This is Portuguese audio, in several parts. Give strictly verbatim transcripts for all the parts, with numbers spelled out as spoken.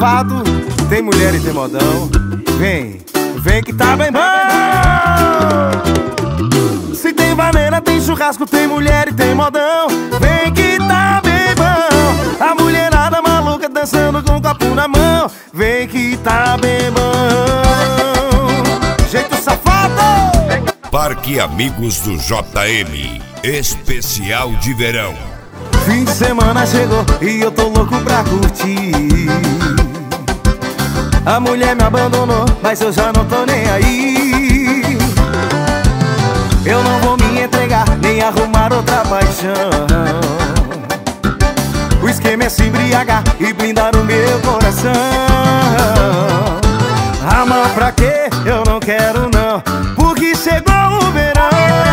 safado, tem mulher e tem modão. Vem, vem que tá bem bom. Se tem vaneira, tem churrasco, tem mulher e tem modão. Vem que tá bem bom. A mulherada maluca dançando com o copo na mão. Vem que tá bem bom. Jeito safado. Parque Amigos do J M, especial de verão. Fim de semana chegou e eu tô louco pra curtir. A mulher me abandonou, mas eu já não tô nem aí. Eu não vou me entregar, nem arrumar outra paixão. O esquema é se embriagar e blindar o meu coração. Amar pra quê? Eu não quero não, porque chegou o verão.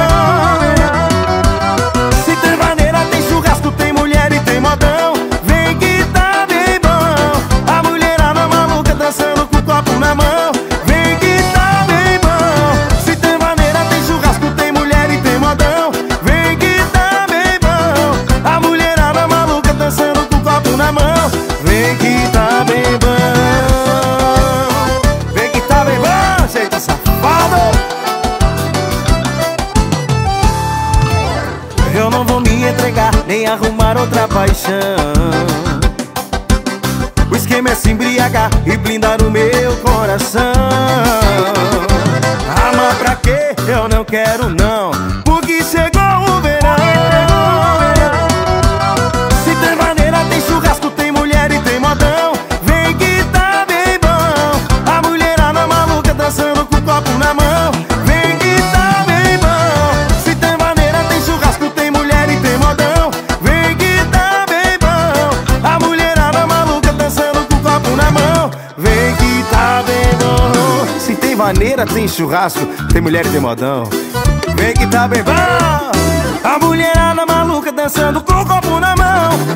Se tem maneira, tem churrasco, tem mulher e tem modão. Vem que tá bem bom. A mulherada maluca dançando com o copo na mão. Vem que tá bem bom. Se tem maneira, tem churrasco, tem mulher e tem modão. Vem que tá bem bom. A mulherada maluca dançando com o copo na mão. Vem que tá bem bom. Vem que tá bem bom, jeito safado. Eu não vou me entregar, nem arrumar outra paixão. O esquema é se embriagar e blindar o meu coração. Amar pra quê? Eu não quero não, porque chegou o verão. Se tem maneira, tem churrasco, tem mulher e tem modão. Vem que tá bem bom. A mulherada maluca dançando com o copo na mão. Vem que tá bem bom. Se tem maneira, tem churrasco, tem mulher e tem modão. Vem que tá bem bom. A mulherada maluca dançando com o copo na mão. Vem que tá bem bom. Se tem maneira, tem churrasco, tem mulher e tem modão. Vem que tá bem bom. A mulherada maluca dançando com o copo na mão.